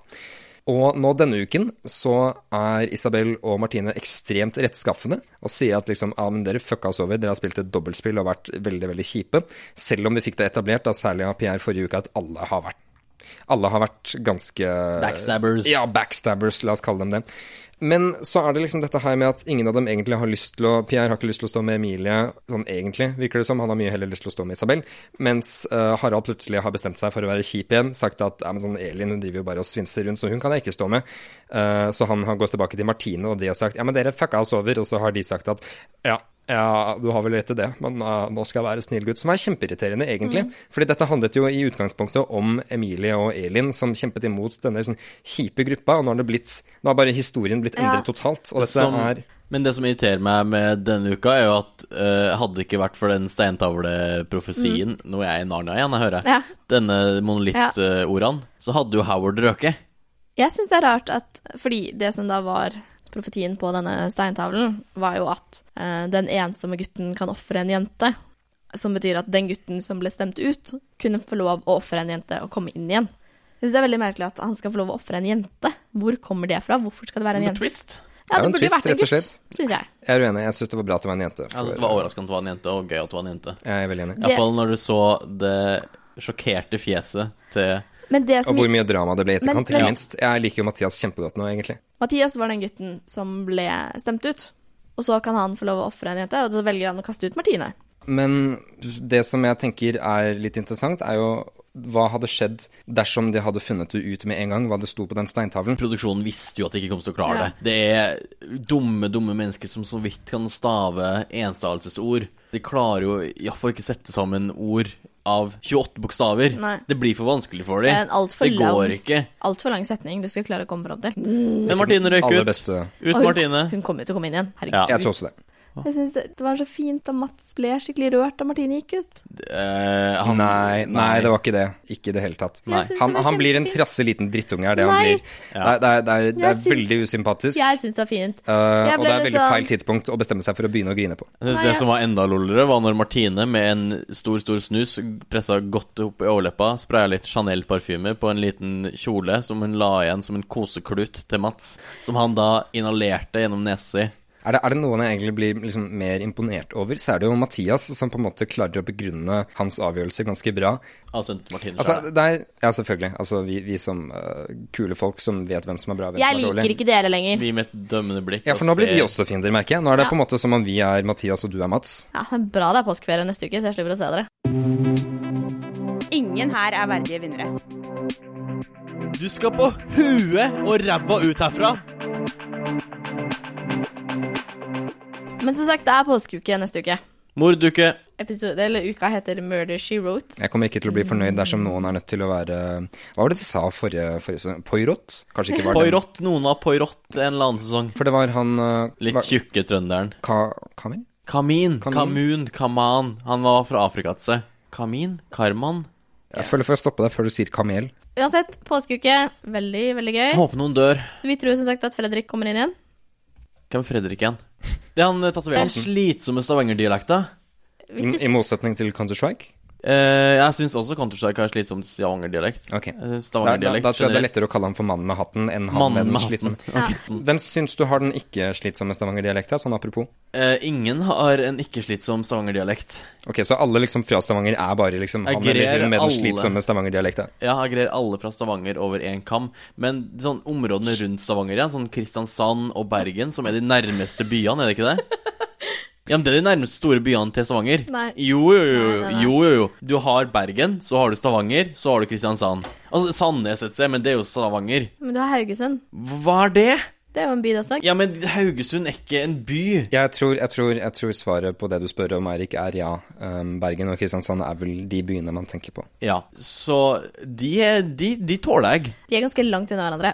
Og nå denne uken så er Isabel og Martine ekstremt rettskaffende og sier at liksom, ja, men dere fucka oss over, dere har spilt et dobbeltspill og vært veldig, veldig kjipe. Selv om vi fikk det etablert, da særlig av Pierre forrige uke, at alle har vært alle har vært ganske Backstabbers. Ja, backstabbers, la oss kalle dem det. Men så er det liksom dette her med at ingen av dem egentlig har lyst til å Pierre har ikke lyst til å stå med Emilie, sånn egentlig, virker det som. Han har mye heller lyst til å stå med Isabel. Mens uh, Harald plutselig har bestemt seg for å være kjip igjen. Sagt at ja, men sånn Elin hun driver jo bare og svinser rundt, så hun kan jeg ikke stå med. Uh, så han har gått tilbake til Martine, og de har sagt ja, men dere fucka oss over. Og så har de sagt at ja, ja, du har vel rett til det, men uh, nå skal jeg være snill gutt. Som er kjempeirriterende, egentlig. Mm. Fordi dette handlet jo i utgangspunktet om Emilie og Elin, som kjempet imot denne sånn kjipe gruppa, og nå har det blitt, nå har bare historien blitt endret ja. totalt. Og dette som, er... Men det som irriterer meg med denne uka, er jo at uh, hadde det ikke vært for den steintavleprofesien, mm. nå er jeg i Narnia igjen, jeg hører, ja. denne monolitt-ordene, ja. så hadde jo Howard røket. Jeg synes det er rart at, fordi det som da var profetien på denne steintavlen var jo at uh, den ensomme gutten kan offre en jente, som betyr at den gutten som ble stemt ut, kunne få lov å offre en jente og komme inn igjen. Jeg synes det er veldig merkelig at han skal få lov å offre en jente. Hvor kommer det fra? Hvorfor skal det være en jente? Twist. Ja, det burde jo vært en gutt, synes jeg. Jeg er uenig, jeg synes det var bra at det var en jente. For... Altså, det var overraskende at det var en jente, og gøy at det var en jente. Jeg er veldig enig. I hvert fall når du så det sjokkerte fjeset til... Og hvor mye drama det ble etterkant, ikke minst. Jeg liker jo Mathias kjempegodt nå, egentlig. Mathias var den gutten som ble stemt ut, og så kan han få lov å offre en jente, og så velger han å kaste ut Martine. Men det som jeg tenker er litt interessant, er jo hva hadde skjedd dersom de hadde funnet det ut med en gang, hva det sto på den steintavlen. Produksjonen visste jo at de ikke kom til å klare ja. det. Det er dumme, dumme mennesker som så vidt kan stave enstavelsesord. De klarer jo i hvert fall ikke sette sammen ord av tjueåtte bokstaver. Nei. Det blir for vanskelig for dem. Det er en alt for Det går lang, ikke. alt for lang setning du skal klare å komme frem til. Men Martine røyk Aller ut. beste. Ut Og hun, Martine. hun kommer til å komme inn igjen. Herregud. Ja. Jeg tror også det. Jeg synes det, det var så fint da Mats ble skikkelig rørt da Martine gikk ut. Eh, han, Nei, nei, det var ikke det. Ikke i det hele tatt. Nei. Jeg synes Han, det var han blir en kjempefint. trasse liten drittunge, er det Nei. han blir. Ja. Det, er- det, er- det er, det er Jeg syns- veldig usympatisk. Jeg synes det var fint. Uh, Jeg og ble det er litt veldig sånn- feil tidspunkt å bestemme seg for å begynne å grine på. Jeg synes Nei, det jeg- som var enda lollere var når Martine med en stor, stor snus pressa godt opp i overleppa, spraya litt Chanel-parfyme på en liten kjole som hun la igjen som en koseklut til Mats, som han da inhalerte gjennom nesa si. Er det, er det noen jeg egentlig blir liksom mer imponert over, så er det jo Mathias som på en måte klarer å begrunne hans avgjørelse ganske bra. Altså Martine Altså, det er, ja, selvfølgelig. Altså, vi, vi som uh, kule folk som vet hvem som er bra, hvem Jeg som er dårlig. liker ikke dere lenger. Vi med et dømmende blikk. Ja, for nå blir vi og også fiender, merker jeg. Nå er det Ja. på en måte som om vi er Mathias og du er Mats. Ja, det er bra det er påskeferie neste uke, så jeg slipper å se dere. Ingen her er verdige vinnere. ser- Du skal på huet og ræva ut herfra. Men som sagt, det er påskeuke neste uke. Morduke. Episode, eller uka heter Murder, She Wrote. Jeg kommer ikke til å bli fornøyd dersom noen er nødt til å være Hva var det de sa forrige, forrige sesong? Poirot? Kanskje ikke var det. Poirot. Noen var Poirot en eller annen sesong. For det var han uh, Litt var- tjukke trønderen. Ka Kamil? Kamin. Kamin. Kamun. Kaman. Han var fra Afrika, altså. Kamin? Karman? Jeg føler for å stoppe deg før du sier kamel. Uansett, påskeuke, veldig, veldig gøy. Håper noen dør. Vi tror som sagt at Fredrik kommer inn igjen. Hvem er Fredrik igjen? Det er han tatovert. Han slitsomme Stavanger-dialekta. Hvis I, det- I motsetning til Counter-Strike? Eh, jeg syns også Counter-Strike har slitsom Stavanger-dialekt. Ok. Eh, Da, da, Stavanger-dialekt da tror jeg det er generelt. lettere å kalle ham for mannen med hatten enn han Mannen med den med hatten. slitsomme. Ok. Hvem syns du har den ikke slitsomme Stavanger-dialekta, sånn apropos? Eh, ingen har en ikke-slitsom Stavanger-dialekt. Ok, så alle liksom fra Stavanger er bare liksom han Jeg eller greier hun med den alle. slitsomme Stavanger-dialekta? Ja, jeg greier alle fra Stavanger over en kam. Men sånn områdene rundt Stavanger igjen, sånn Kristiansand og Bergen, som er de nærmeste byene, er det ikke det? Ja, men det er de nærmeste store byene til Stavanger. Nei. Jo, jo, jo, Nei, nei, nei. jo, jo, jo. Du har Bergen, så har du Stavanger, så har du Kristiansand. Altså, Sandnes et sted, men det er jo Stavanger. Men du har Haugesund. Hva er det? Det er jo en by, det også. Ja, men Haugesund er ikke en by. Jeg tror, jeg, tror, jeg tror svaret på det du spør om, Eirik, er ja. Um, Bergen og Kristiansand er vel de byene man tenker på. Ja, så de, er, de, de tåler jeg. De er ganske langt unna hverandre.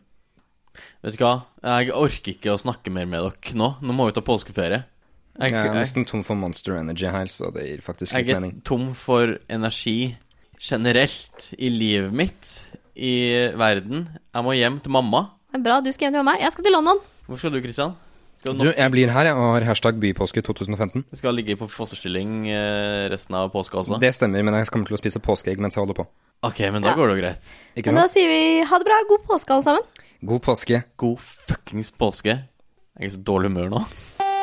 Vet du hva? Jeg orker ikke å snakke mer med dere nå. Nå må vi ta påskeferie. Jeg, Jeg er jeg, nesten tom for Monster Energy her, så det gir faktisk litt jeg er mening. tom for energi generelt i livet mitt, i verden. Jeg må hjem til mamma. Det er bra, du skal hjem til meg. Jeg skal til London. Hvor skal du, Kristian? Skal Du, jeg blir her, jeg, og har hashtag bypåske tjue femten. Jeg skal ligge på fosterstilling eh, resten av påska også. Det stemmer, men jeg kommer til å spise påskeegg mens jeg holder på. Ok, men da Ja. går det jo greit. Ikke Men da sant? sier vi ha det bra. God påske, alle sammen. God påske. God fuckings påske. Jeg er i så dårlig humør nå.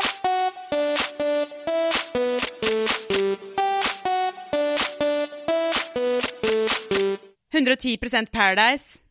hundre og ti prosent Paradise.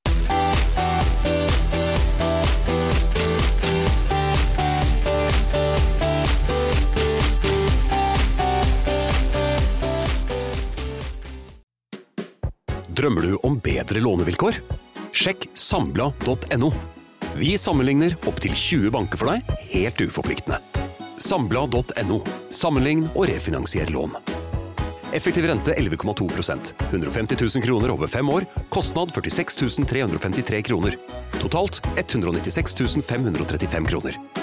Drømmer du om bedre lånevilkår? Sjekk sambla punktum no. Vi sammenligner opptil tjue banker for deg, helt uforpliktende. sambla punktum no. Sammenlign og refinansier lån. Effektiv rente elleve komma to prosent. hundre og femti tusen kroner over fem år. Kostnad førtiseks tusen tre hundre og femtitre kroner. Totalt ett hundre og nittiseks tusen fem hundre og trettifem kroner.